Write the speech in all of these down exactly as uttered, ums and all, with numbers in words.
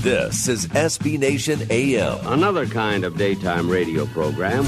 This is S B Nation A M. Another kind of daytime radio program.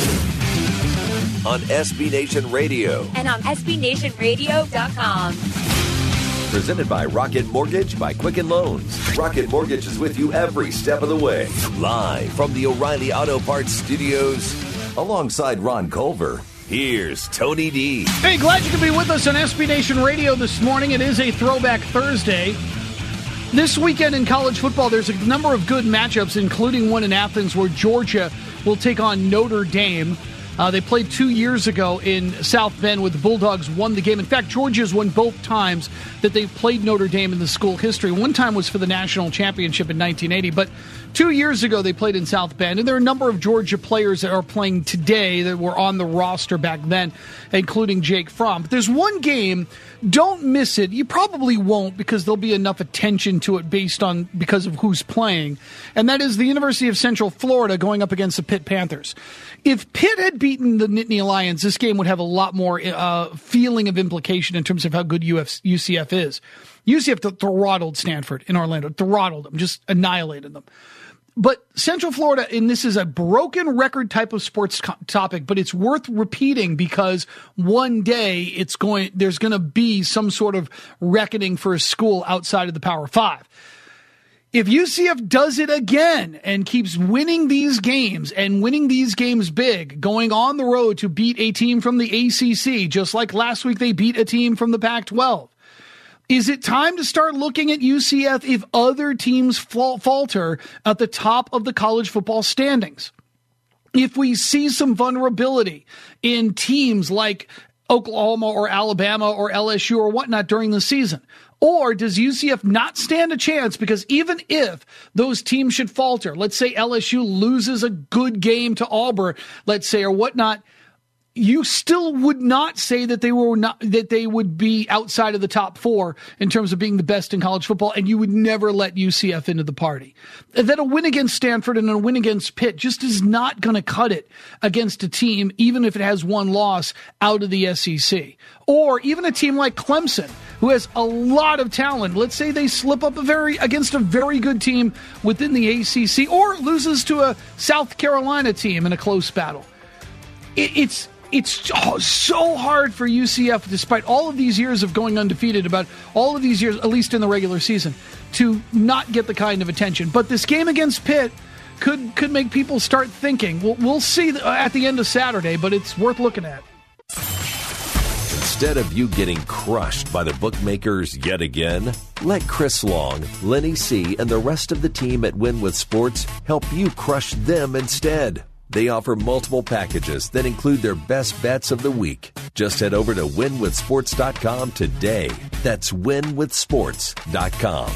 On S B Nation Radio. And on S B Nation Radio dot com. Presented by Rocket Mortgage by Quicken Loans. Rocket Mortgage is with you every step of the way. Live from the O'Reilly Auto Parts Studios. Alongside Ron Culver, here's Tony D. Hey, glad you could be with us on S B Nation Radio this morning. It is a Throwback Thursday. This weekend in college football, there's a number of good matchups, including one in Athens where Georgia will take on Notre Dame. Uh, they played two years ago in South Bend where the Bulldogs won the game. In fact, Georgia's won both times that they've played Notre Dame in the school history. One time was for the national championship in nineteen eighty, but two years ago they played in South Bend. And there are a number of Georgia players that are playing today that were on the roster back then, including Jake Fromm. But there's one game, don't miss it. You probably won't because there'll be enough attention to it based on because of who's playing. And that is the University of Central Florida going up against the Pitt Panthers. If Pitt had beaten the Nittany Lions, this game would have a lot more uh, feeling of implication in terms of how good U C F is. U C F throttled Stanford in Orlando, throttled them, just annihilated them. But Central Florida, and this is a broken record type of sports co- topic, but it's worth repeating because one day it's going, there's going to be some sort of reckoning for a school outside of the Power Five. If U C F does it again and keeps winning these games and winning these games big, going on the road to beat a team from the A C C, just like last week they beat a team from the Pac twelve, is it time to start looking at U C F if other teams falter at the top of the college football standings? If we see some vulnerability in teams like Oklahoma or Alabama or L S U or whatnot during the season? Or does U C F not stand a chance because even if those teams should falter, let's say L S U loses a good game to Auburn, let's say, or whatnot, you still would not say that they were not, that they would be outside of the top four in terms of being the best in college football, and you would never let U C F into the party. That a win against Stanford and a win against Pitt just is not going to cut it against a team, even if it has one loss out of the S E C. Or even a team like Clemson, who has a lot of talent. Let's say they slip up a very against a very good team within the A C C, or loses to a South Carolina team in a close battle. It, it's It's so hard for U C F, despite all of these years of going undefeated, about all of these years, at least in the regular season, to not get the kind of attention. But this game against Pitt could could make people start thinking. We'll, we'll see at the end of Saturday, but it's worth looking at. Instead of you getting crushed by the bookmakers yet again, let Chris Long, Lenny C., and the rest of the team at Win with Sports help you crush them instead. They offer multiple packages that include their best bets of the week. Just head over to win with sports dot com today. That's win with sports dot com.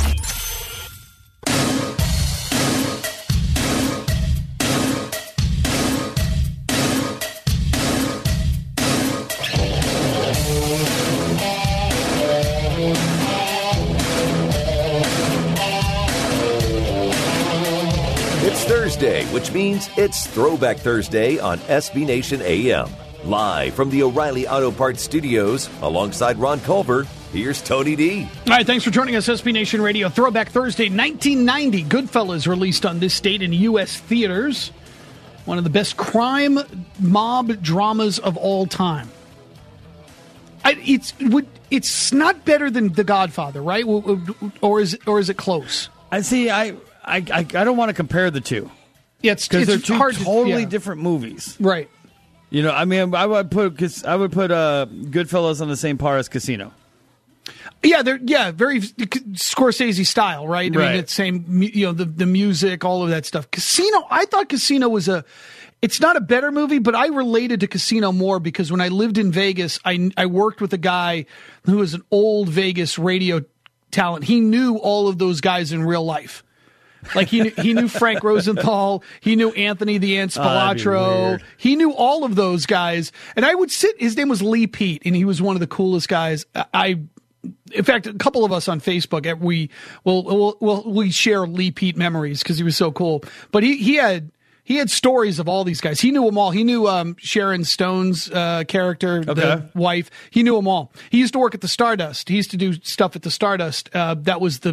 Thursday, which means it's Throwback Thursday on S B Nation A M. Live from the O'Reilly Auto Parts Studios, alongside Ron Culver, here's Tony D. All right, thanks for joining us, S B Nation Radio. Throwback Thursday, nineteen ninety. Goodfellas released on this date in U S theaters. One of the best crime mob dramas of all time. I, it's it's not better than The Godfather, right? Or is or is it close? I see. I I I don't want to compare the two. Yeah, it's because they're two hard totally to, yeah. different movies, right? You know, I mean, I would put I would put uh, Goodfellas on the same par as Casino. Yeah, they're yeah very Scorsese style, right? I right. mean, it's same you know the the music, all of that stuff. Casino, I thought Casino was a. It's not a better movie, but I related to Casino more because when I lived in Vegas, I I worked with a guy who was an old Vegas radio talent. He knew all of those guys in real life. Like he knew, he knew Frank Rosenthal, he knew Anthony the Ant Spilatro, oh, he knew all of those guys. And I would sit. His name was Lee Pete, and he was one of the coolest guys. I, in fact, a couple of us on Facebook, we will we'll, we'll, we share Lee Pete memories because he was so cool. But he he had. He had stories of all these guys. He knew them all. He knew um, Sharon Stone's uh, character, okay. the wife. He knew them all. He used to work at the Stardust. He used to do stuff at the Stardust. Uh, that was the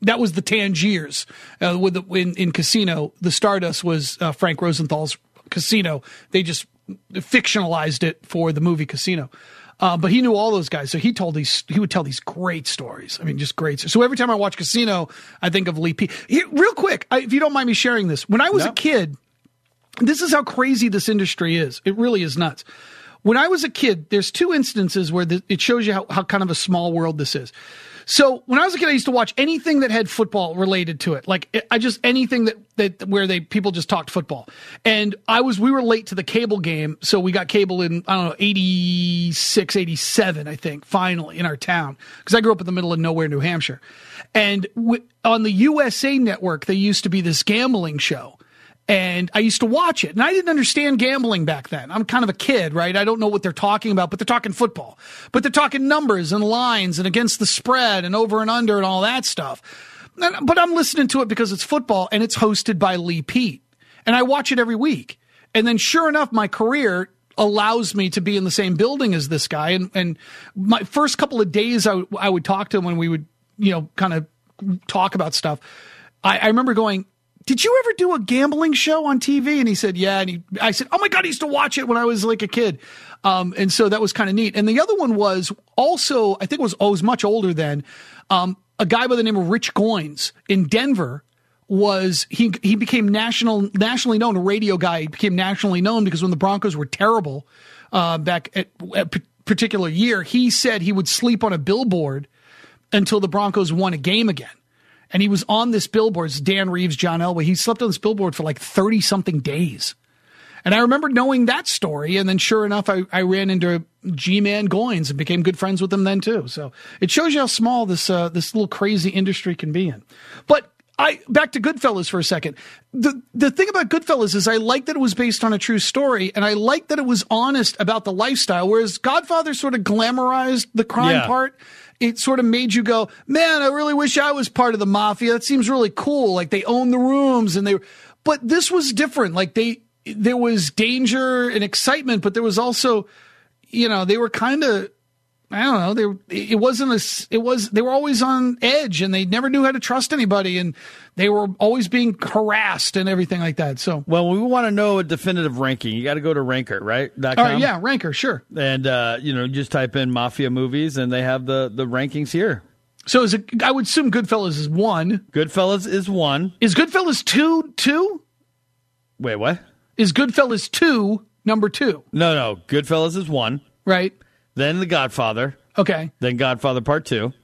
that was the Tangiers uh, with the, in, in Casino. The Stardust was uh, Frank Rosenthal's Casino. They just fictionalized it for the movie Casino. Uh, but he knew all those guys, so he told these. He would tell these great stories. I mean, just great. So every time I watch Casino, I think of Lee P. Here, real quick, I, if you don't mind me sharing this, when I was no. a kid, this is how crazy this industry is. It really is nuts. When I was a kid, there's two instances where the, it shows you how, how kind of a small world this is. So when I was a kid, I used to watch anything that had football related to it. Like I just anything that, that where they people just talked football. And I was we were late to the cable game, so we got cable in I don't know eighty-six, eighty-seven, I think, finally in our town, because I grew up in the middle of nowhere, New Hampshire. And w- on the U S A network, there used to be this gambling show. And I used to watch it, and I didn't understand gambling back then. I'm kind of a kid, right? I don't know what they're talking about, but they're talking football. But they're talking numbers and lines and against the spread and over and under and all that stuff. But I'm listening to it because it's football, and it's hosted by Lee Pete. And I watch it every week. And then sure enough, my career allows me to be in the same building as this guy. And, and my first couple of days, I, w- I would talk to him when we would, you know, kind of talk about stuff. I, I remember going, did you ever do a gambling show on T V? And he said, yeah. And he, I said, oh my God, I used to watch it when I was like a kid. Um, and so that was kind of neat. And the other one was also, I think it was, oh, it was much older then. Um, a guy by the name of Rich Goins in Denver was, he, he became national, nationally known, a radio guy. He became nationally known because when the Broncos were terrible, uh, back at a particular year, he said he would sleep on a billboard until the Broncos won a game again. And he was on this billboard. It's Dan Reeves, John Elway. He slept on this billboard for like thirty-something days. And I remember knowing that story. And then sure enough, I, I ran into G-Man Goins and became good friends with him then too. So it shows you how small this uh, this little crazy industry can be in. But I back to Goodfellas for a second. The the thing about Goodfellas is I like that it was based on a true story, and I like that it was honest about the lifestyle, whereas Godfather sort of glamorized the crime yeah. part. It sort of made you go, man, I really wish I was part of the mafia. That seems really cool. Like they own the rooms and they, but this was different. Like they, there was danger and excitement, but there was also, you know, they were kind of, I don't know, they were, it wasn't a, it was, they were always on edge and they never knew how to trust anybody and they were always being harassed and everything like that. So, well, we want to know a definitive ranking. You got to go to Ranker, right? All right, yeah, Ranker, sure. And, uh, you know, just type in mafia movies and they have the, the rankings here. So is it, I would assume Goodfellas is one. Goodfellas is one. Is Goodfellas two, two? Wait, what? Is Goodfellas two number two? No, no. Goodfellas is one. Right. Then The Godfather. Okay. Then Godfather Part two.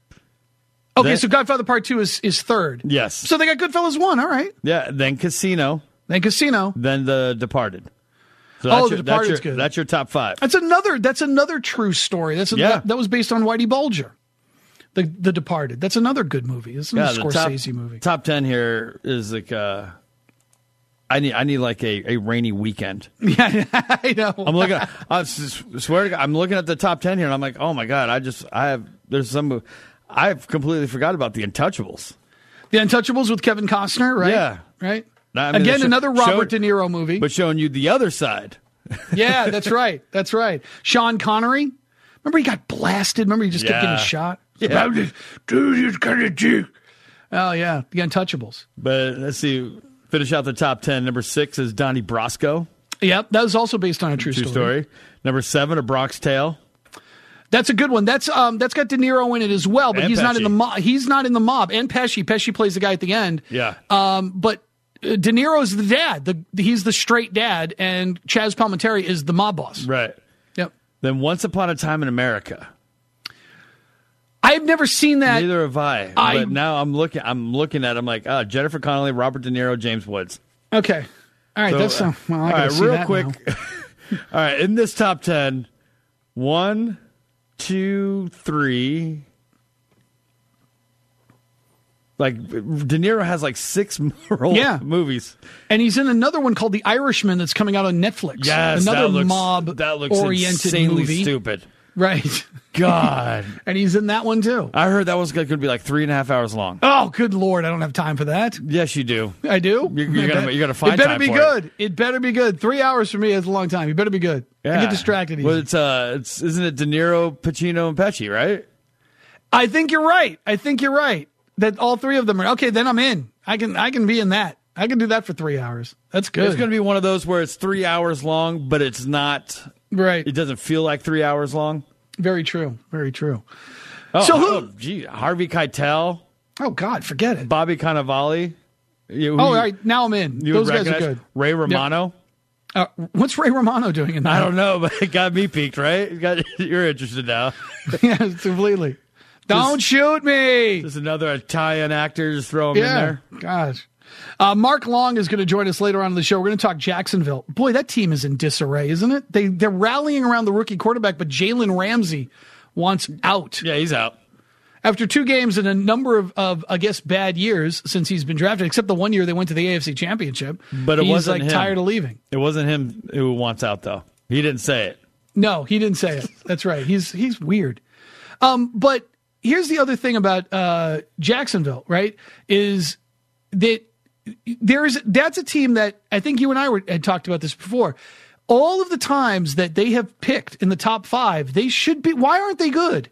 Okay, then, so Godfather Part two is, is third. Yes. So they got Goodfellas one, all right. Yeah, then Casino. Then Casino. Then The Departed. So oh, your, The Departed's that's your, good. That's your top five. That's another That's another true story. That's a, yeah. that, that was based on Whitey Bulger. The The Departed. That's another good movie. It's a yeah, Scorsese top, movie. Top ten here is like uh I need I need like a, a rainy weekend. Yeah, I know. I'm looking at, I swear to God, I'm looking at the top ten here and I'm like, oh my God, I just I have there's some I've completely forgot about The Untouchables. The Untouchables with Kevin Costner, right? Yeah. Right? I mean, Again, show, another Robert showed, De Niro movie. But showing you the other side. Yeah, that's right. That's right. Sean Connery. Remember he got blasted? Remember he just kept yeah. getting shot? Yeah. Dude, he's kind of dick. Oh, yeah. The Untouchables. But let's see. Finish out the top ten. Number six is Donnie Brasco. Yep, that was also based on a true, true story. story. Number seven, A Bronx Tale. That's a good one. That's um, that's got De Niro in it as well, but and he's Pesci. not in the mob. He's not in the mob. And Pesci, Pesci plays the guy at the end. Yeah. Um, but uh, De Niro's the dad. The he's the straight dad, and Chaz Palminteri is the mob boss. Right. Yep. Then Once Upon a Time in America. I've never seen that. Neither have I. I but now I'm looking. I'm looking at. I'm like, ah, Jennifer Connelly, Robert De Niro, James Woods. Okay. All right. So, that's uh, well, I all gotta right. see Real that quick. now. All right. In this top ten, one, two, three. Like De Niro has like six role Yeah. movies, and he's in another one called The Irishman that's coming out on Netflix. Yes, another that looks, mob that looks oriented insanely movie. stupid. Right. God, and he's in that one too. I heard that was going to be like three and a half hours long. Oh, good Lord! I don't have time for that. Yes, you do. I do. You're, you're I gonna bet. you got to find. It better time be for good. It. it better be good. Three hours for me is a long time. You better be good. Yeah. I get distracted easy. Well, it's uh, it's isn't it De Niro, Pacino, and Pesci, right? I think you're right. I think you're right. that all three of them are okay. Then I'm in. I can I can be in that. I can do that for three hours. That's good. It's going to be one of those where it's three hours long, but it's not. Right. It doesn't feel like three hours long. Very true. Very true. Oh, so who? Oh, gee, Harvey Keitel. Oh God, forget it. Bobby Cannavale. You, oh, all right. Now I'm in. Those guys are good. Ray Romano. Yep. Uh, what's Ray Romano doing in that? I don't know, but it got me peaked, right? It got, you're interested now. Yeah, completely. Don't just, shoot me. Just another Italian actor. Just throw him yeah. in there. Gosh. Uh, Mark Long is going to join us later on in the show. We're going to talk Jacksonville. Boy, that team is in disarray, isn't it? They, they're rallying around the rookie quarterback, but Jalen Ramsey wants out. Yeah, he's out. After two games and a number of, of, I guess, bad years since he's been drafted, except the one year they went to the A F C Championship. But it he's wasn't like him. tired of leaving. It wasn't him who wants out, though. He didn't say it. No, he didn't say it. That's right. He's he's weird. Um, but here's the other thing about uh, Jacksonville, right? Is that there is that's a team that I think you and I were, had talked about this before. All of the times that they have picked in the top five, they should be. Why aren't they good?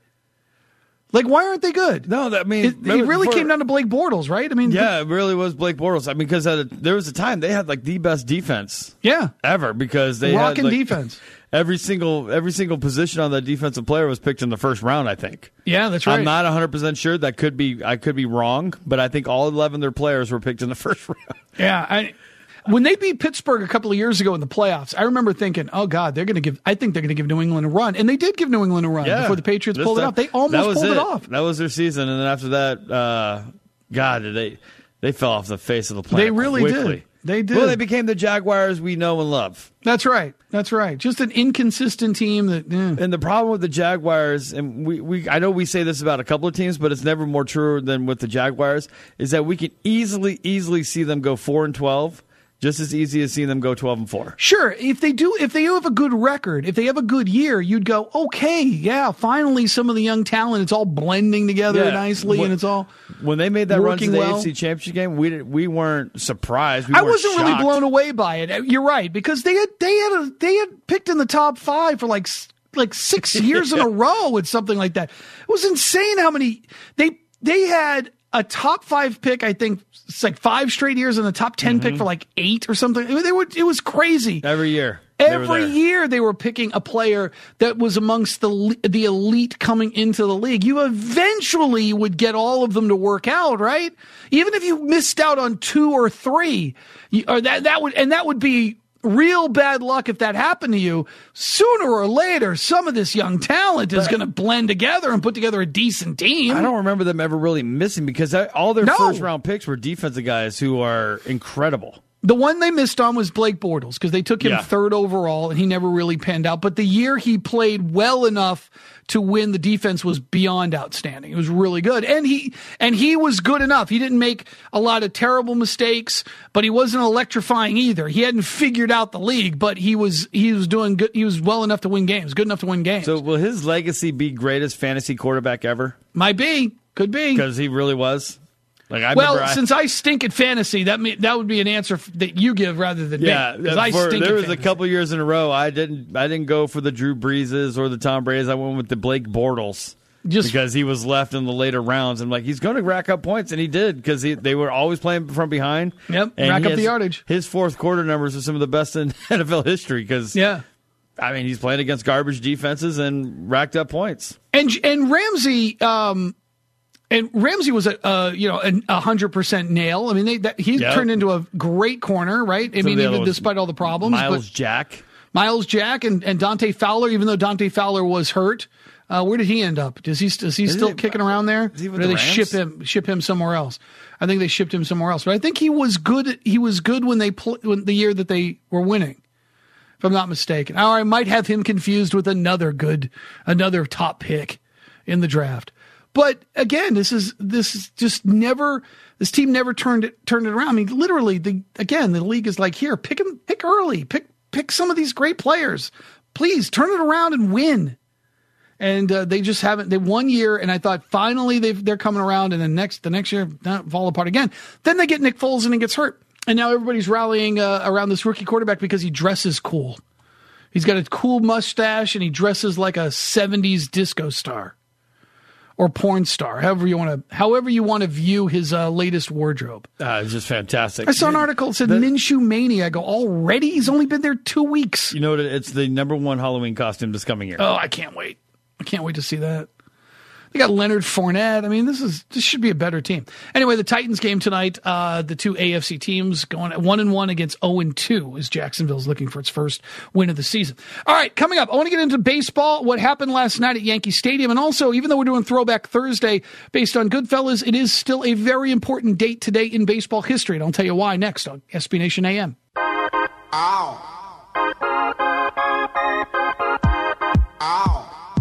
Like, why aren't they good? No, that I mean, it, it really came down to Blake Bortles, right? I mean, yeah, it really was Blake Bortles. I mean, because there was a time they had like the best defense, yeah, ever because they rocking had like, defense. Every single every single position on that defensive player was picked in the first round. I think. Yeah, that's right. I'm not one hundred percent sure. That could be I could be wrong, but I think all eleven of their players were picked in the first round. Yeah, I. When they beat Pittsburgh a couple of years ago in the playoffs, I remember thinking, "Oh God, they're going to give." I think they're going to give New England a run, and they did give New England a run yeah, before the Patriots pulled time, it off. They almost pulled it. it off. That was their season, and then after that, uh, God, they they fell off the face of the planet. They really quickly. did. They did. Well, they became the Jaguars we know and love. That's right. That's right. Just an inconsistent team. That. Eh. And the problem with the Jaguars, and we, we I know we say this about a couple of teams, but it's never more true than with the Jaguars, is that we can easily, easily see them go four and twelve. Just as easy as seeing them go twelve and four. Sure, if they do, if they have a good record, if they have a good year, you'd go, okay, yeah, finally some of the young talent, it's all blending together yeah. nicely, when, and it's all when they made that run to the well. A F C Championship game, we didn't, we weren't surprised. We I weren't wasn't shocked. really blown away by it. You're right, because they had they had a, they had picked in the top five for like like six years in a row with something like that. It was insane how many they they had. A top five pick, I think it's like five straight years, and the top ten mm-hmm. pick for like eight or something. They were, it was crazy. Every year. Every year they were picking a player that was amongst the the elite coming into the league. You eventually would get all of them to work out, right? Even if you missed out on two or three, you, or that that would and that would be real bad luck if that happened to you. Sooner or later, some of this young talent is going to blend together and put together a decent team. I don't remember them ever really missing because all their no. first round picks were defensive guys who are incredible. The one they missed on was Blake Bortles because they took him yeah. third overall and he never really panned out. But the year he played well enough to win, the defense was beyond outstanding. It was really good. And he and he was good enough. He didn't make a lot of terrible mistakes, but he wasn't electrifying either. He hadn't figured out the league, but he was he was doing good. He was well enough to win games, good enough to win games. So will his legacy be greatest fantasy quarterback ever? Might be. Could be. Because he really was. Like I well, I, since I stink at fantasy, that may, that would be an answer that you give rather than yeah, me. Yeah, I stink there at was fantasy. a couple years in a row I didn't I didn't go for the Drew Breeses or the Tom Brady's. I went with the Blake Bortles just because he was left in the later rounds. I'm like, he's going to rack up points, and he did because they were always playing from behind. Yep, and rack up has, the yardage. His fourth quarter numbers are some of the best in N F L history because yeah. I mean, he's playing against garbage defenses and racked up points. And and Ramsey. Um, And Ramsey was a uh, you know a hundred percent nail. I mean, they, that, he's yep. turned into a great corner, right? I so mean, even despite all the problems. Miles but Jack, Miles Jack, and, and Dante Fowler. Even though Dante Fowler was hurt, uh, where did he end up? Does he is he is still he, kicking around there? Is he with or did the they Rams? ship him ship him somewhere else? I think they shipped him somewhere else. But I think he was good. He was good when they pl- when the year that they were winning, if I'm not mistaken. Or I might have him confused with another good, another top pick in the draft. But again, this is this is just never this team never turned it turned it around. I mean, literally, the again the league is like, here, pick him, pick early, pick pick some of these great players, please turn it around and win. And uh, they just haven't. They one year, and I thought finally they they're coming around, and then next the next year not fall apart again. Then they get Nick Foles and he gets hurt, and now everybody's rallying uh, around this rookie quarterback because he dresses cool. He's got a cool mustache and he dresses like a seventies disco star. or porn star, however you want to, however you want to view his uh, latest wardrobe. Uh, it's just fantastic. I saw an article that said the, Minshew Mania. I go, already? He's only been there two weeks. You know what? It's the number one Halloween costume this coming year. Oh, I can't wait. I can't wait to see that. They got Leonard Fournette. I mean, this is this should be a better team. Anyway, the Titans game tonight. Uh, the two A F C teams going at one and one against zero and two as Jacksonville's looking for its first win of the season. All right, coming up, I want to get into baseball. What happened last night at Yankee Stadium, and also, even though we're doing Throwback Thursday based on Goodfellas, it is still a very important date today in baseball history, and I'll tell you why next on S B Nation A M. Ow! Ow!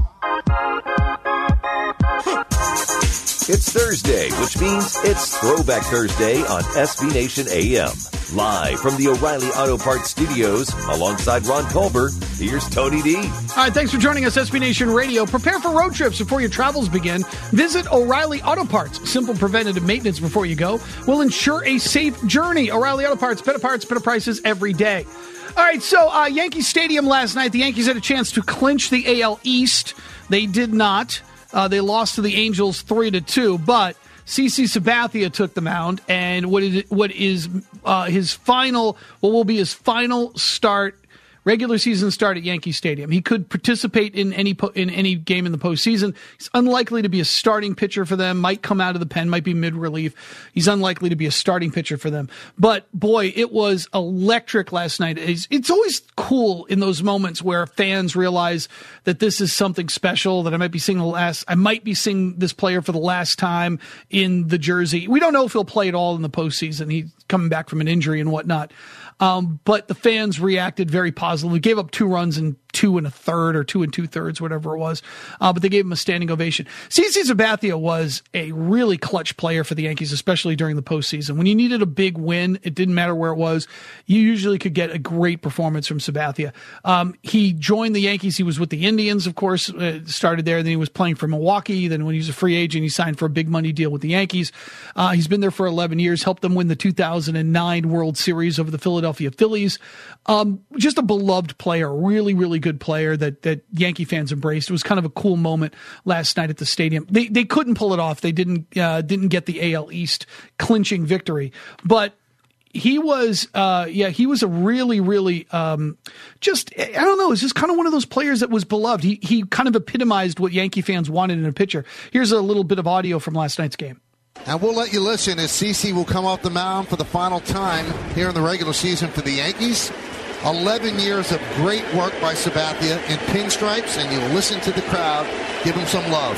It's Thursday, which means it's Throwback Thursday on S B Nation A M. Live from the O'Reilly Auto Parts studios, alongside Ron Culver, here's Tony D. All right, thanks for joining us, S B Nation Radio. Prepare for road trips before your travels begin. Visit O'Reilly Auto Parts. Simple preventative maintenance before you go will ensure a safe journey. O'Reilly Auto Parts, better parts, better prices every day. All right, so uh, Yankee Stadium last night, the Yankees had a chance to clinch the A L East. They did not. Uh, they lost to the Angels three to two, but CeCe Sabathia took the mound, and what is what is uh, his final, what will be his final start, regular season start at Yankee Stadium. He could participate in any po- in any game in the postseason. He's unlikely to be a starting pitcher for them. Might come out of the pen, might be mid relief. He's unlikely to be a starting pitcher for them. But boy, it was electric last night. It's, it's always cool in those moments where fans realize that this is something special. That I might be seeing the last. I might be seeing this player for the last time in the jersey. We don't know if he'll play at all in the postseason. He's coming back from an injury and whatnot. Um, but the fans reacted very positively. Gave up two runs in two and a third or two and two thirds, whatever it was. Uh, but they gave him a standing ovation. CeCe Sabathia was a really clutch player for the Yankees, especially during the postseason. When you needed a big win, it didn't matter where it was. You usually could get a great performance from Sabathia. Um, he joined the Yankees. He was with the Indians, of course, uh, started there. Then he was playing for Milwaukee. Then when he was a free agent, he signed for a big money deal with the Yankees. Uh, he's been there for eleven years, helped them win the two thousand nine World Series over the Philadelphia Phillies. Um, just a beloved player, really, really good player that, that Yankee fans embraced. It was kind of a cool moment last night at the stadium. They they couldn't pull it off. They didn't uh, didn't get the A L East clinching victory, but he was, uh, yeah, he was a really, really, um, just, I don't know, it's just kind of one of those players that was beloved. He he kind of epitomized what Yankee fans wanted in a pitcher. Here's a little bit of audio from last night's game. And we'll let you listen as CeCe will come off the mound for the final time here in the regular season for the Yankees. eleven years of great work by Sabathia in pinstripes, and you'll listen to the crowd give him some love.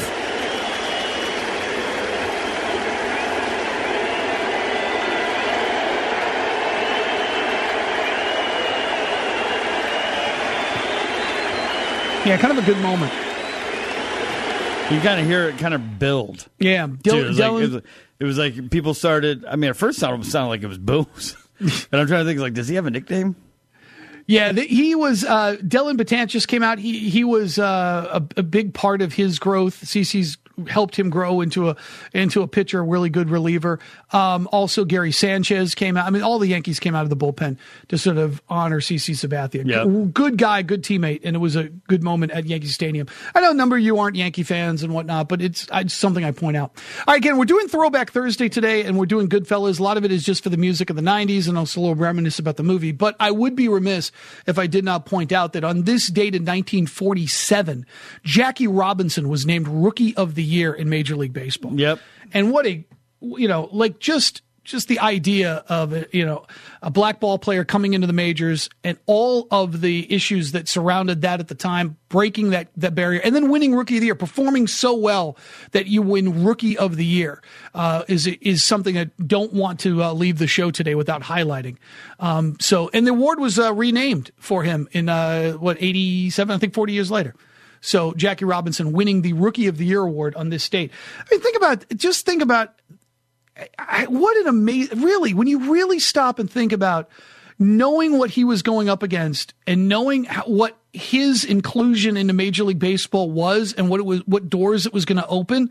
Yeah, kind of a good moment. You kind of hear it kind of build. Yeah. Dude, Dylan, it, was like, it, was, it was like people started, I mean, at first it sounded like it was Booze. And I'm trying to think, like, does he have a nickname? Yeah, the, he was, uh, Dylan Batant just came out. He he was uh, a, a big part of his growth. CeCe's helped him grow into a into a pitcher, a really good reliever. Um, also, Gary Sanchez came out. I mean, all the Yankees came out of the bullpen to sort of honor CeCe Sabathia. Yep. Good, good guy, good teammate, and it was a good moment at Yankee Stadium. I know a number of you aren't Yankee fans and whatnot, but it's, it's something I point out. All right, again, we're doing Throwback Thursday today, and we're doing Goodfellas. A lot of it is just for the music of the nineties and also a little reminisce about the movie. But I would be remiss if I did not point out that on this date in nineteen forty-seven, Jackie Robinson was named Rookie of the Year in Major League Baseball. Yep. And what a, you know, like just just the idea of, you know, a black ball player coming into the majors and all of the issues that surrounded that at the time, breaking that, that barrier, and then winning Rookie of the Year, performing so well that you win Rookie of the Year uh, is is something I don't want to uh, leave the show today without highlighting. Um, so, and the award was uh, renamed for him in, uh, what, eighty-seven, I think forty years later. So Jackie Robinson winning the Rookie of the Year award on this date. I mean, think about, just think about I, what an amazing, really, when you really stop and think about knowing what he was going up against and knowing how, what his inclusion into Major League Baseball was and what it was, what doors it was going to open,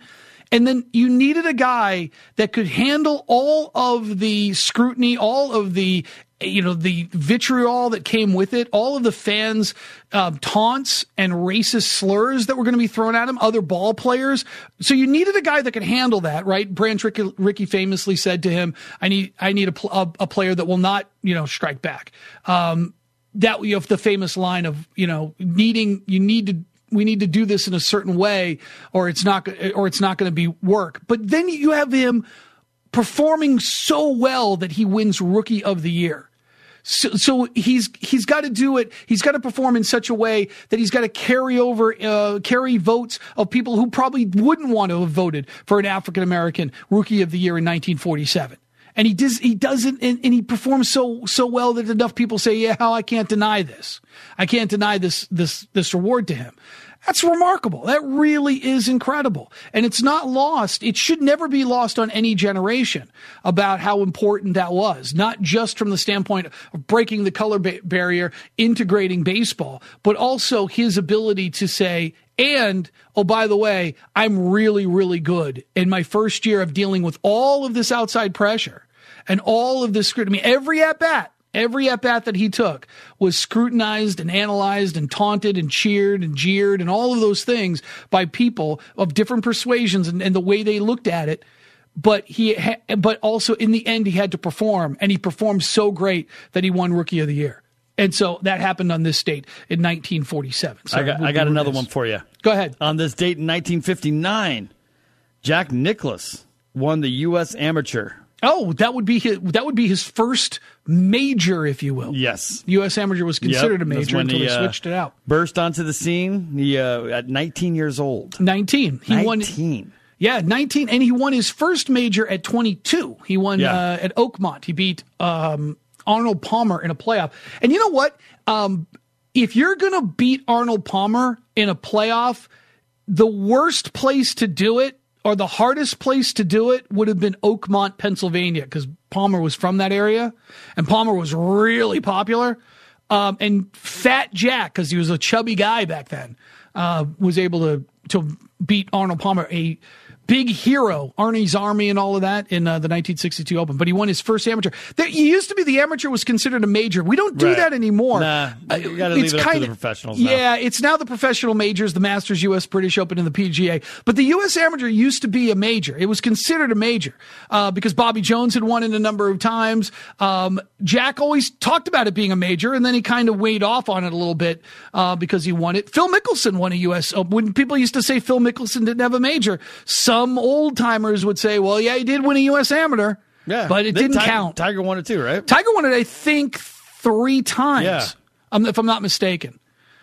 And then you needed a guy that could handle all of the scrutiny, all of the, you know, the vitriol that came with it, all of the fans' uh, taunts and racist slurs that were going to be thrown at him, other ball players. So you needed a guy that could handle that, right? Branch Rickey, Rickey famously said to him, I need, I need a, pl- a, a player that will not, you know, strike back. Um, that, you have the famous line of, you know, needing, you need to, we need to do this in a certain way or it's not, or it's not going to be work. But then you have him performing so well that he wins Rookie of the Year. So, so he's he's got to do it. He's got to perform in such a way that he's got to carry over, uh, carry votes of people who probably wouldn't want to have voted for an African American Rookie of the Year in nineteen forty-seven. And he does he does it, and, and he performs so so well that enough people say, "Yeah, I can't deny this. I can't deny this this this reward to him." That's remarkable. That really is incredible. And it's not lost. It should never be lost on any generation about how important that was, not just from the standpoint of breaking the color ba- barrier, integrating baseball, but also his ability to say, and, oh, by the way, I'm really, really good. In my first year of dealing with all of this outside pressure and all of this scrutiny, every at-bat, Every at-bat that he took was scrutinized and analyzed and taunted and cheered and jeered and all of those things by people of different persuasions and, and the way they looked at it. But he, ha- but also in the end, he had to perform, and he performed so great that he won Rookie of the Year. And so that happened on this date in nineteen forty-seven. So I got, I got another one for you. Go ahead. On this date in nineteen fifty-nine, Jack Nicklaus won the U S Amateur. Oh, that would be his, that would be his first major, if you will. Yes. U S Amateur was considered yep. a major until he, they switched uh, it out. Burst onto the scene he, uh, at nineteen years old. nineteen. He nineteen. won. Yeah, nineteen, and he won his first major at twenty-two. He won yeah. uh, at Oakmont. He beat um, Arnold Palmer in a playoff. And you know what? Um, if you're going to beat Arnold Palmer in a playoff, the worst place to do it, or the hardest place to do it, would have been Oakmont, Pennsylvania, because Palmer was from that area, and Palmer was really popular. Um, and Fat Jack, because he was a chubby guy back then, uh, was able to to beat Arnold Palmer, a big hero, Arnie's Army and all of that in uh, the nineteen sixty-two Open. But he won his first amateur. There, it used to be the amateur was considered a major. We don't do right. that anymore. Nah, you got to leave it up to the professionals now. Yeah, it's now the professional majors, the Masters, U S British Open, and the P G A. But the U S Amateur used to be a major. It was considered a major uh, because Bobby Jones had won it a number of times. Um, Jack always talked about it being a major, and then he kind of weighed off on it a little bit uh, because he won it. Phil Mickelson won a U S Open. When people used to say Phil Mickelson didn't have a major, some old timers would say, well, yeah, he did win a U S Amateur, yeah, but it then didn't Tiger, count. Tiger won it too, right? Tiger won it, I think, three times, yeah. um, if I'm not mistaken.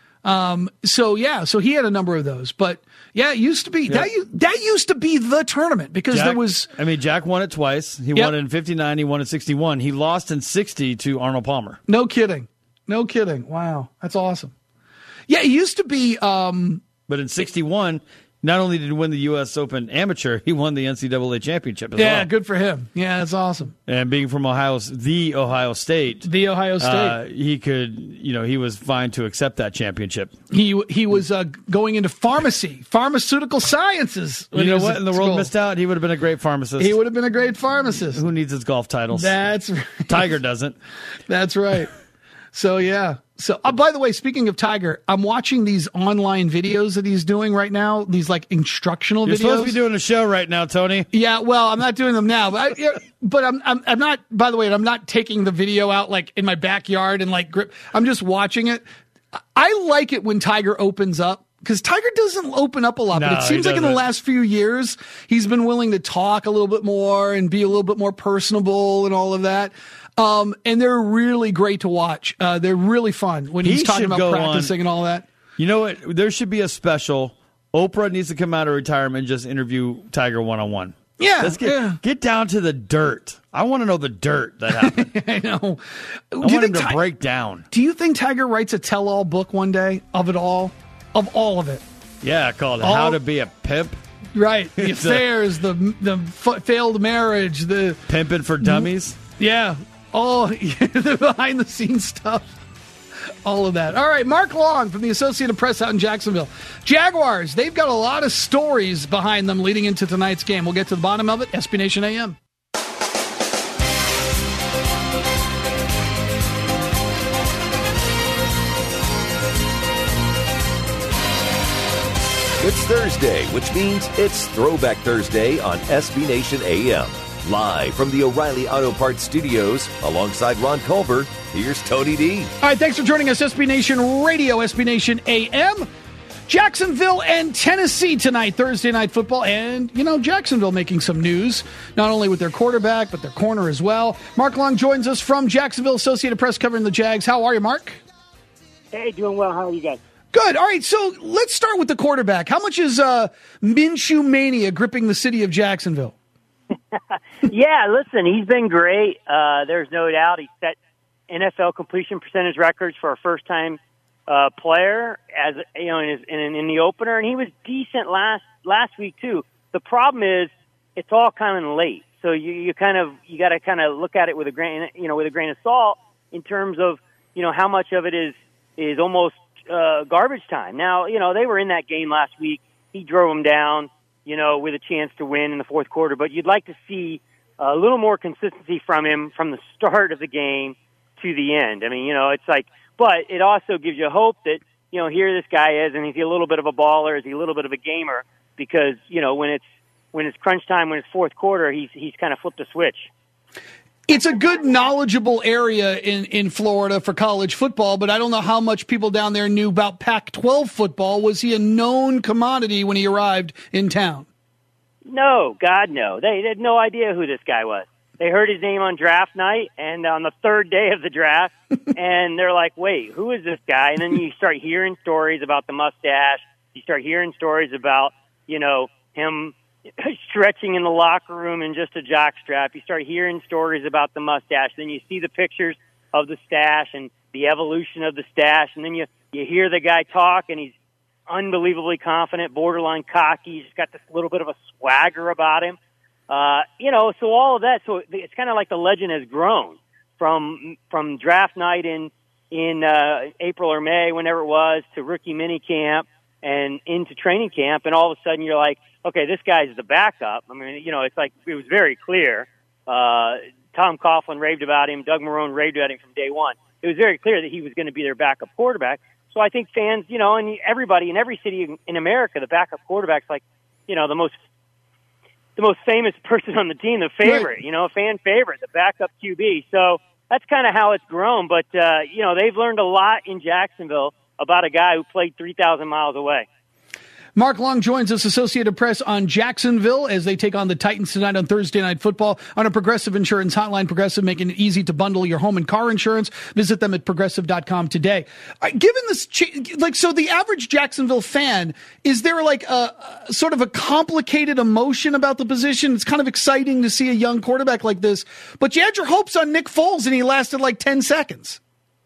Um, so, yeah, so he had a number of those. But, yeah, it used to be yeah. that, that used to be the tournament because Jack, there was. I mean, Jack won it twice. He Yep. won it in fifty-nine. He won it in sixty-one. He lost in sixty to Arnold Palmer. No kidding. No kidding. Wow. That's awesome. Yeah, it used to be. Um, but in sixty-one, not only did he win the U S Open Amateur, he won the N C double A championship as yeah, well. good for him. Yeah, that's awesome. And being from Ohio, the Ohio State, The Ohio State. uh, he could, you know, he was fine to accept that championship. he he was uh, going into pharmacy, pharmaceutical sciences. when You he know was what? at And the world school. missed out. He would have been a great pharmacist. He would have been a great pharmacist. Who needs his golf titles? That's right. Tiger doesn't. That's right. So, yeah. So, uh, by the way, speaking of Tiger, I'm watching these online videos that he's doing right now, these like instructional You're videos. supposed to be doing a show right now, Tony. Yeah, well, I'm not doing them now, but I, yeah, but I'm, I'm I'm not. By the way, I'm not taking the video out like in my backyard and like grip. I'm just watching it. I like it when Tiger opens up because Tiger doesn't open up a lot, No, but it seems he like in the doesn't. last few years he's been willing to talk a little bit more and be a little bit more personable and all of that. Um, and they're really great to watch. Uh, they're really fun when He he's talking should about go practicing on- and all that. You know what? There should be a special. Oprah needs to come out of retirement and just interview Tiger one-on-one. Yeah, Let's get, yeah. get down to the dirt. I want to know the dirt that happened. I know. I want him to Ti- break down. Do you think Tiger writes a tell-all book one day of it all, of all of it? Yeah, called All- How to Be a Pimp. Right, the It's a- affairs, the the f- failed marriage, the Pimping for dummies. yeah, all the behind the scenes stuff. All of that. All right, Mark Long from the Associated Press out in Jacksonville. Jaguars, they've got a lot of stories behind them leading into tonight's game. We'll get to the bottom of it. S B Nation A M. It's Thursday, which means it's Throwback Thursday on S B Nation A M. Live from the O'Reilly Auto Parts Studios, alongside Ron Culver, here's Tony D. All right, thanks for joining us, S B Nation Radio, S B Nation A M. Jacksonville and Tennessee tonight, Thursday Night Football. And, you know, Jacksonville making some news, not only with their quarterback, but their corner as well. Mark Long joins us from Jacksonville, Associated Press, covering the Jags. How are you, Mark? Hey, doing well. How are you guys? Good. All right, so let's start with the quarterback. How much is uh, Minshew mania gripping the city of Jacksonville? Yeah, listen, he's been great. Uh, there's no doubt he set N F L completion percentage records for a first-time uh, player as you know in, his, in, in the opener, and he was decent last last week too. The problem is it's all kind of late, so you, you kind of you got to kind of look at it with a grain you know with a grain of salt in terms of you know how much of it is is almost uh, garbage time. Now you know they were in that game last week. He drove them down, you know, with a chance to win in the fourth quarter. But you'd like to see a little more consistency from him from the start of the game to the end. I mean, you know, it's like, but it also gives you hope that, you know, here this guy is, and is he a little bit of a baller? Is he a little bit of a gamer? Because, you know, when it's, when it's crunch time, when it's fourth quarter, he's, he's kind of flipped a switch. It's a good, knowledgeable area in, in Florida for college football, but I don't know how much people down there knew about Pac twelve football. Was he a known commodity when he arrived in town? No, God, no. They, they had no idea who this guy was. They heard his name on draft night and on the third day of the draft, and they're like, wait, who is this guy? And then you start hearing stories about the mustache. You start hearing stories about, you know, him stretching in the locker room in just a jockstrap. You start hearing stories about the mustache. Then you see the pictures of the stash and the evolution of the stash. And then you, you hear the guy talk, and he's unbelievably confident, borderline cocky. He's got this little bit of a swagger about him. Uh, you know, so all of that. So it's kind of like the legend has grown from from draft night in in uh, April or May, whenever it was, to rookie mini camp and into training camp. And all of a sudden you're like, okay, this guy's the backup. I mean, you know, it's like it was very clear. Uh, Tom Coughlin raved about him. Doug Marrone raved about him from day one. It was very clear that he was going to be their backup quarterback. So I think fans, you know, and everybody in every city in America, the backup quarterback's like, you know, the most the most famous person on the team, the favorite, right. You know, a fan favorite, the backup Q B. So that's kind of how it's grown. But, uh, you know, they've learned a lot in Jacksonville about a guy who played three thousand miles away. Mark Long joins us, Associated Press, on Jacksonville as they take on the Titans tonight on Thursday Night Football on a Progressive Insurance hotline. Progressive, making it easy to bundle your home and car insurance. Visit them at progressive dot com today. Uh, given this, like, so the average Jacksonville fan, is there like a, a sort of a complicated emotion about the position? It's kind of exciting to see a young quarterback like this, but you had your hopes on Nick Foles and he lasted like ten seconds.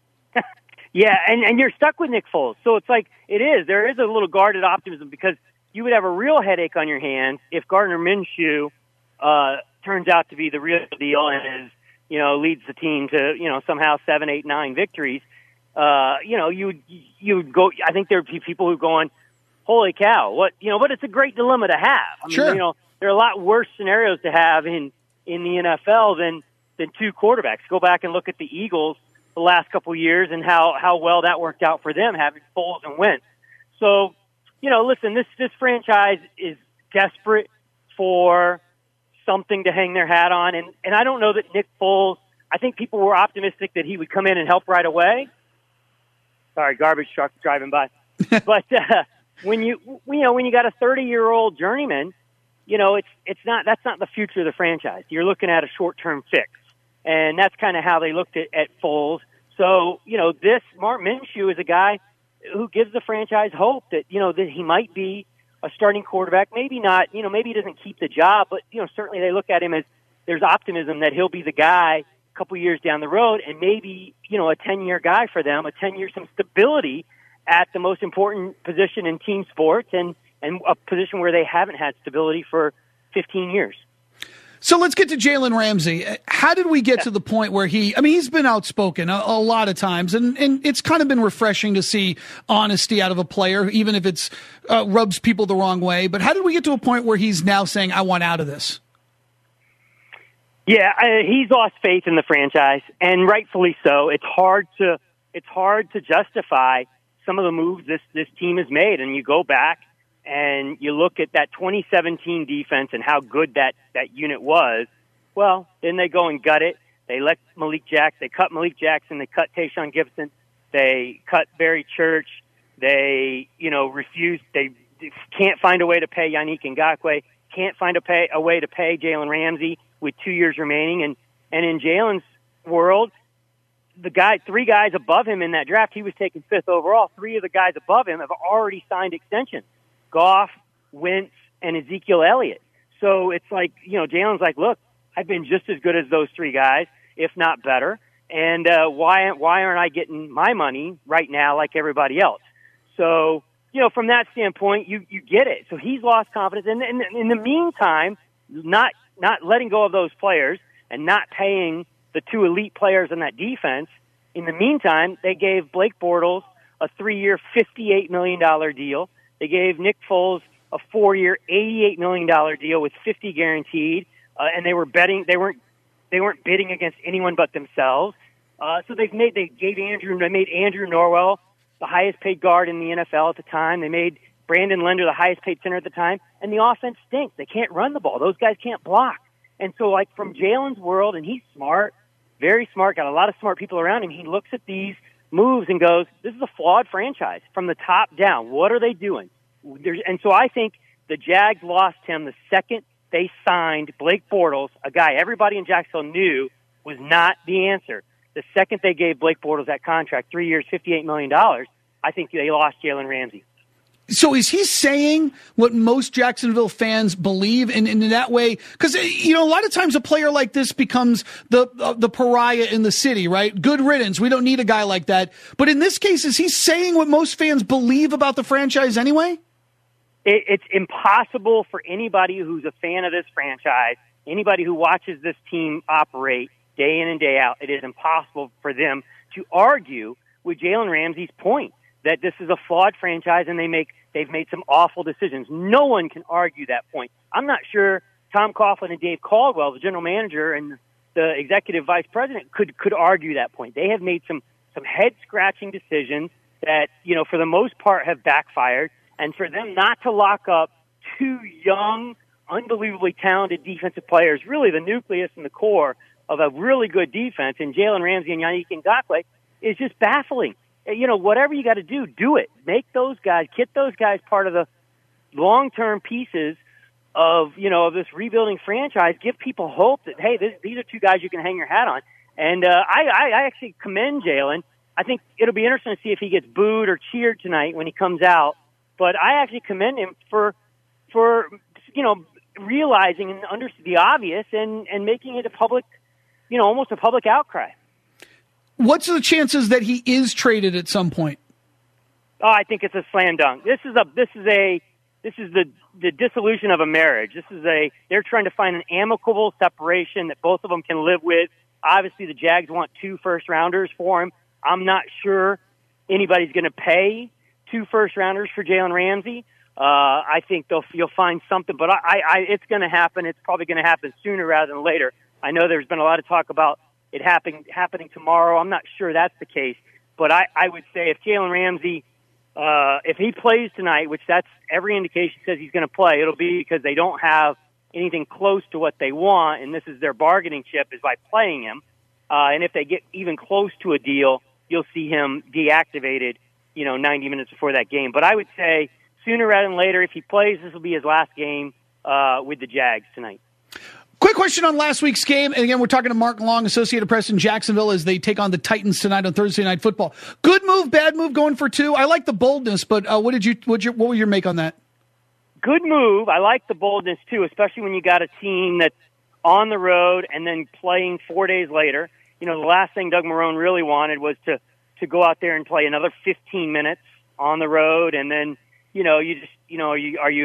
Yeah, and, and you're stuck with Nick Foles. So it's like, it is. There is a little guarded optimism because you would have a real headache on your hands if Gardner Minshew uh, turns out to be the real deal and is, you know, leads the team to, you know, somehow seven, eight, nine victories. Uh, you know, you you would go, I think there would be people who are going, holy cow, what, you know, but it's a great dilemma to have. I mean, sure. You know, there are a lot worse scenarios to have in, in the N F L than, than two quarterbacks. Go back and look at the Eagles the last couple of years and how, how well that worked out for them, having Foles and Wentz. So, you know, listen, this, this franchise is desperate for something to hang their hat on. And, and I don't know that Nick Foles, I think people were optimistic that he would come in and help right away. Sorry, garbage truck driving by. But uh, when you, you know, when you got a thirty-year-old journeyman, you know, it's, it's not, that's not the future of the franchise. You're looking at a short-term fix. And that's kind of how they looked at, at Foles. So, you know, this Mark Minshew is a guy who gives the franchise hope that, you know, that he might be a starting quarterback. Maybe not, you know, maybe he doesn't keep the job, but, you know, certainly they look at him as there's optimism that he'll be the guy a couple years down the road and maybe, you know, a ten-year guy for them, a ten-year, some stability at the most important position in team sports and, and a position where they haven't had stability for fifteen years. So let's get to Jalen Ramsey. How did we get to the point where he, I mean, he's been outspoken a, a lot of times, and, and it's kind of been refreshing to see honesty out of a player, even if it's uh, rubs people the wrong way. But how did we get to a point where he's now saying, I want out of this? Yeah, I, he's lost faith in the franchise, and rightfully so. It's hard to it's hard to justify some of the moves this, this team has made, and you go back and you look at that twenty seventeen defense and how good that, that unit was. Well, then they go and gut it. They let Malik Jackson, they cut Malik Jackson, they cut Tayshaun Gibson, they cut Barry Church, they, you know, refuse, they can't find a way to pay Yannick Ngakoue, can't find a, pay, a way to pay Jalen Ramsey with two years remaining. And, and in Jalen's world, the guy, three guys above him in that draft, he was taken fifth overall. Three of the guys above him have already signed extensions. Goff, Wentz, and Ezekiel Elliott. So it's like, you know, Jalen's like, look, I've been just as good as those three guys, if not better. And uh, why why aren't I getting my money right now like everybody else? So, you know, from that standpoint, you, you get it. So he's lost confidence. And, and in the meantime, not not letting go of those players and not paying the two elite players in that defense, in the meantime, they gave Blake Bortles a three-year, fifty-eight million dollars deal. They gave Nick Foles a four-year, eighty-eight million dollars deal with fifty guaranteed, uh, and they were betting. They weren't. They weren't bidding against anyone but themselves. Uh, so they've made. They gave Andrew. They made Andrew Norwell the highest-paid guard in the N F L at the time. They made Brandon Linder the highest-paid center at the time, and the offense stinks. They can't run the ball. Those guys can't block. And so, like from Jalen's world, and he's smart, very smart, got a lot of smart people around him. He looks at these moves and goes, this is a flawed franchise from the top down. What are they doing? There's, and so I think the Jags lost him the second they signed Blake Bortles, a guy everybody in Jacksonville knew was not the answer. The second they gave Blake Bortles that contract, three years, fifty-eight million dollars, I think they lost Jalen Ramsey. So is he saying what most Jacksonville fans believe in, in that way? Because, you know, a lot of times a player like this becomes the uh, the pariah in the city, right? Good riddance. We don't need a guy like that. But in this case, is he saying what most fans believe about the franchise anyway? It, it's impossible for anybody who's a fan of this franchise, anybody who watches this team operate day in and day out, it is impossible for them to argue with Jalen Ramsey's point that this is a flawed franchise and they make they've made some awful decisions. No one can argue that point. I'm not sure Tom Coughlin and Dave Caldwell, the general manager and the executive vice president, could could argue that point. They have made some some head scratching decisions that, you know, for the most part have backfired, and for them not to lock up two young, unbelievably talented defensive players, really the nucleus and the core of a really good defense, in Jalen Ramsey and Yannick Ngakoue, is just baffling. You know, whatever you got to do, do it. Make those guys, get those guys part of the long-term pieces of, you know, of this rebuilding franchise. Give people hope that, hey, this, these are two guys you can hang your hat on. And uh, I, I, I actually commend Jalen. I think it'll be interesting to see if he gets booed or cheered tonight when he comes out. But I actually commend him for, for you know, realizing and under the obvious and, and making it a public, you know, almost a public outcry. What's the chances that he is traded at some point? Oh, I think it's a slam dunk. This is a this is a this is the the dissolution of a marriage. This is a they're trying to find an amicable separation that both of them can live with. Obviously, the Jags want two first rounders for him. I'm not sure anybody's going to pay two first rounders for Jalen Ramsey. Uh, I think they'll you'll find something, but I, I it's going to happen. It's probably going to happen sooner rather than later. I know there's been a lot of talk about it happening happening tomorrow. I'm not sure that's the case, but I, I would say if Jalen Ramsey, uh, if he plays tonight, which that's every indication says he's going to play, it'll be because they don't have anything close to what they want, and this is their bargaining chip is by playing him. Uh, and if they get even close to a deal, you'll see him deactivated, you know, ninety minutes before that game. But I would say sooner rather than later, if he plays, this will be his last game uh, with the Jags tonight. Quick question on last week's game. And again, we're talking to Mark Long, Associated Press in Jacksonville, as they take on the Titans tonight on Thursday Night Football. Good move, bad move going for two. I like the boldness, but uh, what did you, what, your, what was your make on that? Good move. I like the boldness too, especially when you got a team that's on the road and then playing four days later. You know, the last thing Doug Marrone really wanted was to, to go out there and play another fifteen minutes on the road. And then, you know, you just, you know, are you, are you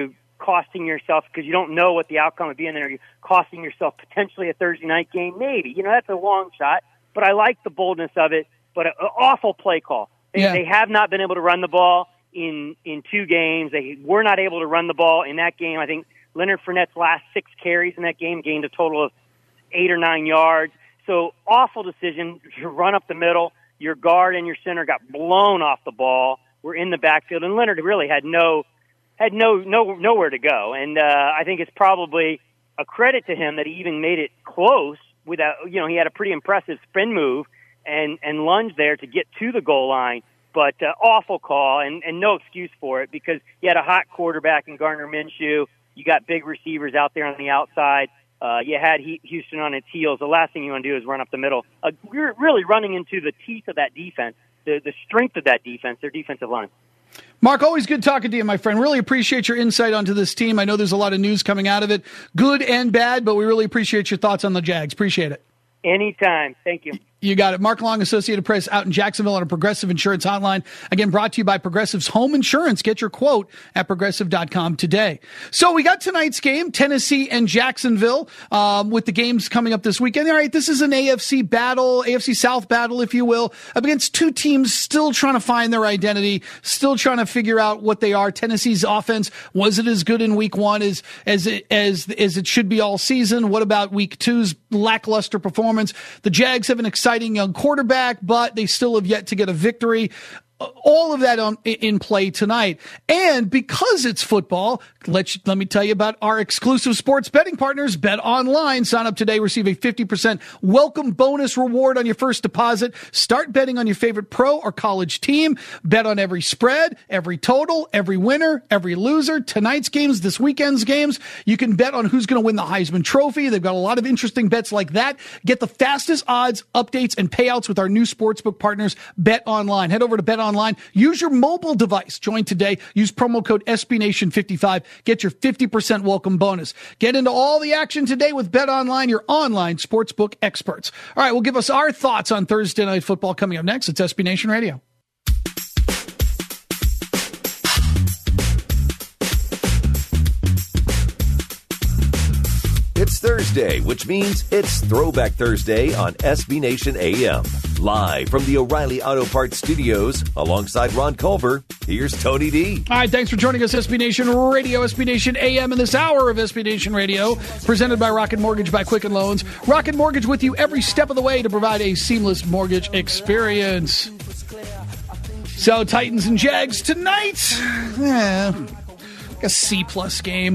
costing yourself, because you don't know what the outcome would be, and then are you costing yourself potentially a Thursday night game? Maybe. You know, that's a long shot, but I like the boldness of it. But an awful play call. They, yeah. they have not been able to run the ball in, in two games. They were not able to run the ball in that game. I think Leonard Fournette's last six carries in that game gained a total of eight or nine yards. So awful decision. You run up the middle. Your guard and your center got blown off the ball. We're in the backfield, and Leonard really had no had no no nowhere to go. And uh, I think it's probably a credit to him that he even made it close. Without, you know, he had a pretty impressive spin move and and lunge there to get to the goal line. But uh, awful call, and, and no excuse for it, because you had a hot quarterback in Gardner Minshew. You got big receivers out there on the outside. Uh, you had he- Houston on its heels. The last thing you want to do is run up the middle. Uh, we're really running into the teeth of that defense, the, the strength of that defense, their defensive line. Mark, always good talking to you, my friend. Really appreciate your insight onto this team. I know there's a lot of news coming out of it, good and bad, but we really appreciate your thoughts on the Jags. Appreciate it. Anytime. Thank you. You got it. Mark Long, Associated Press, out in Jacksonville on a Progressive Insurance hotline. Again, brought to you by Progressive's Home Insurance. Get your quote at progressive dot com today. So we got tonight's game, Tennessee and Jacksonville, um, with the games coming up this weekend. All right, this is an A F C battle, A F C South battle, if you will, up against two teams still trying to find their identity, still trying to figure out what they are. Tennessee's offense, was it as good in week one as, as, it, as, as it should be all season? What about week two's lackluster performance? The Jags have an exciting young quarterback, but they still have yet to get a victory. All of that on, in play tonight. And because it's football, let, you, let me tell you about our exclusive sports betting partners, Bet Online. Sign up today, receive a fifty percent welcome bonus reward on your first deposit. Start betting on your favorite pro or college team. Bet on every spread, every total, every winner, every loser. Tonight's games, this weekend's games. You can bet on who's going to win the Heisman Trophy. They've got a lot of interesting bets like that. Get the fastest odds, updates, and payouts with our new sportsbook partners, Bet Online. Head over to Bet Online. Online. Use your mobile device. Join today. Use promo code S B Nation fifty-five. Get your fifty percent welcome bonus. Get into all the action today with Bet Online, your online sportsbook experts. All right, we'll give us our thoughts on Thursday Night Football coming up next. It's S B Nation Radio. It's Thursday, which means it's Throwback Thursday on S B Nation A M. Live from the O'Reilly Auto Parts Studios, alongside Ron Culver, here's Tony D. All right, thanks for joining us, S B Nation Radio, S B Nation A M, in this hour of S B Nation Radio, presented by Rocket Mortgage by Quicken Loans. Rocket Mortgage with you every step of the way to provide a seamless mortgage experience. So, Titans and Jags tonight. Eh, a C-plus game.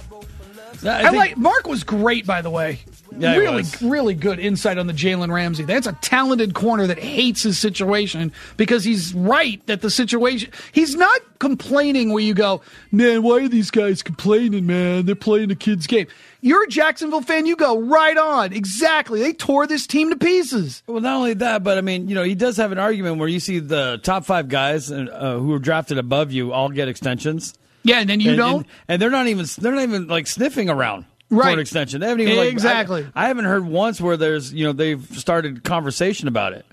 I, I like Mark was great, by the way. Yeah, really, really good insight on the Jalen Ramsey. That's a talented corner that hates his situation because he's right that the situation. He's not complaining where you go, man, why are these guys complaining, man? They're playing a kid's game. You're a Jacksonville fan. You go right on. Exactly. They tore this team to pieces. Well, not only that, but I mean, you know, he does have an argument where you see the top five guys uh, who were drafted above you all get extensions. Yeah, and then you and, don't. And, and they're not even they're not even like sniffing around right. for an extension. They haven't even like, exactly. I, I haven't heard once where there's you know they've started conversation about it.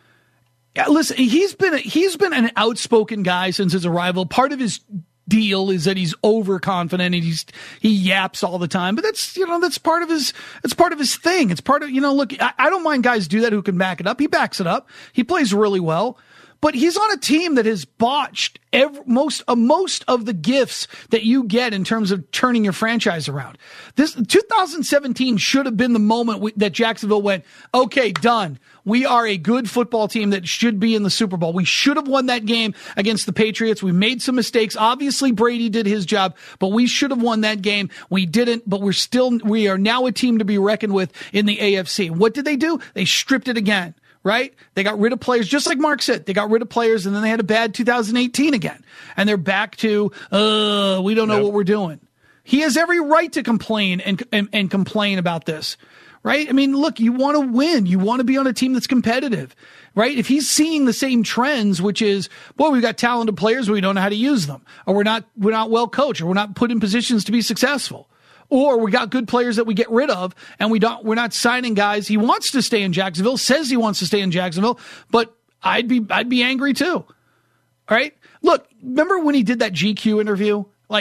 Yeah, listen, he's been he's been an outspoken guy since his arrival. Part of his deal is that he's overconfident and he's he yaps all the time. But that's you know that's part of his it's part of his thing. It's part of you know look I, I don't mind guys do that who can back it up. He backs it up. He plays really well. But he's on a team that has botched every, most uh, most of the gifts that you get in terms of turning your franchise around. This two thousand seventeen should have been the moment we, that Jacksonville went, okay, done. We are a good football team that should be in the Super Bowl. We should have won that game against the Patriots. We made some mistakes. Obviously, Brady did his job, but we should have won that game. We didn't, but we're still we are now a team to be reckoned with in the A F C. What did they do? They stripped it again. Right? They got rid of players, just like Mark said. They got rid of players, and then they had a bad two thousand eighteen again. And they're back to, uh, we don't know yep. what we're doing. He has every right to complain and, and, and complain about this. Right? I mean, look, you want to win. You want to be on a team that's competitive. Right? If he's seeing the same trends, which is, boy, we've got talented players, but we don't know how to use them. Or we're not, we're not well coached, or we're not put in positions to be successful. Or we got good players that we get rid of, and we don't. We're not signing guys. He wants to stay in Jacksonville. Says he wants to stay in Jacksonville, but I'd be I'd be angry too. All right. Look, remember when he did that G Q interview? Like,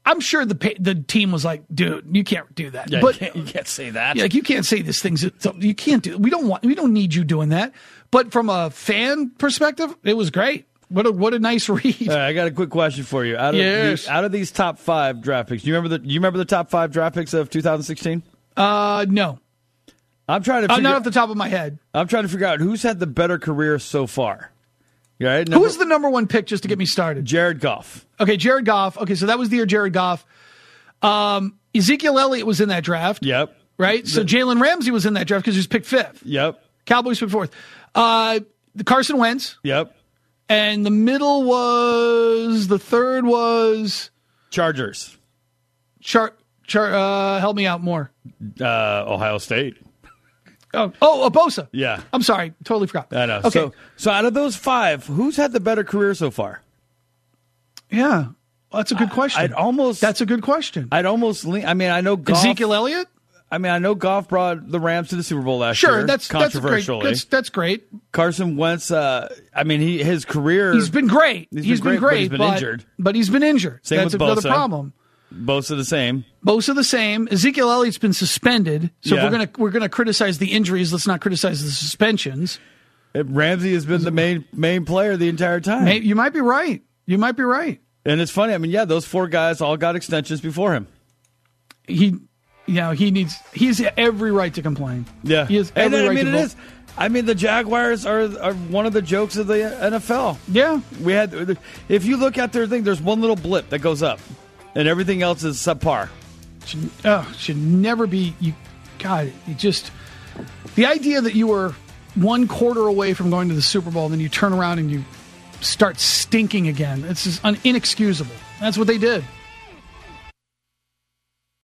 I'm sure the pa- the team was like, dude, you can't do that. Yeah, but you can't, you can't say that. Yeah, like you can't say this thing's you can't do. We don't want. We don't need you doing that. But from a fan perspective, it was great. What a what a nice read. All right, I got a quick question for you. Out of yes. the, out of these top five draft picks, do you remember the do you remember the top five draft picks of two thousand sixteen? Uh, no. I'm trying to. Uh, figure, not off the top of my head. I'm trying to figure out who's had the better career so far. You all right? Who was the number one pick just to get me started? Jared Goff. Okay, Jared Goff. Okay, so that was the year Jared Goff. Um, Ezekiel Elliott was in that draft. Yep. Right? So Jalen Ramsey was in that draft because he was picked fifth. Yep. Cowboys picked fourth. Uh, Carson Wentz. Yep. And the middle was, the third was... Chargers. Char, char, uh, help me out more. Uh, Ohio State. Oh, oh, Bosa. Yeah. I'm sorry. Totally forgot. I know. Okay. So, so out of those five, who's had the better career so far? Yeah. Well, that's a good question. I'd almost. That's a good question. I'd almost lean. I mean, I know Goff. Ezekiel Elliott? I mean, I know Goff brought the Rams to the Super Bowl last sure, year. That's, controversially. That's great. That's, that's great. Carson Wentz, uh, I mean, he his career. He's been great. He's, he's been, been great, great. but he's been but, injured. But he's been injured. Same that's with another Bosa. problem. Both are the same. Both are the same. Ezekiel Elliott's been suspended, so Yeah. if we're gonna we're gonna criticize the injuries. Let's not criticize the suspensions. Ramsey has been the main main player the entire time. May, you might be right. You might be right. And it's funny. I mean, yeah, those four guys all got extensions before him. He, you know, he needs. He has every right to complain. Yeah, he has and every then, I right mean, to it vote. is. I mean, the Jaguars are are one of the jokes of the N F L. Yeah, we had. If you look at their thing, there's one little blip that goes up, and everything else is subpar. Should, oh, should never be. You, God, you just the idea that you were one quarter away from going to the Super Bowl, and then you turn around and you start stinking again. It's just un, inexcusable. That's what they did.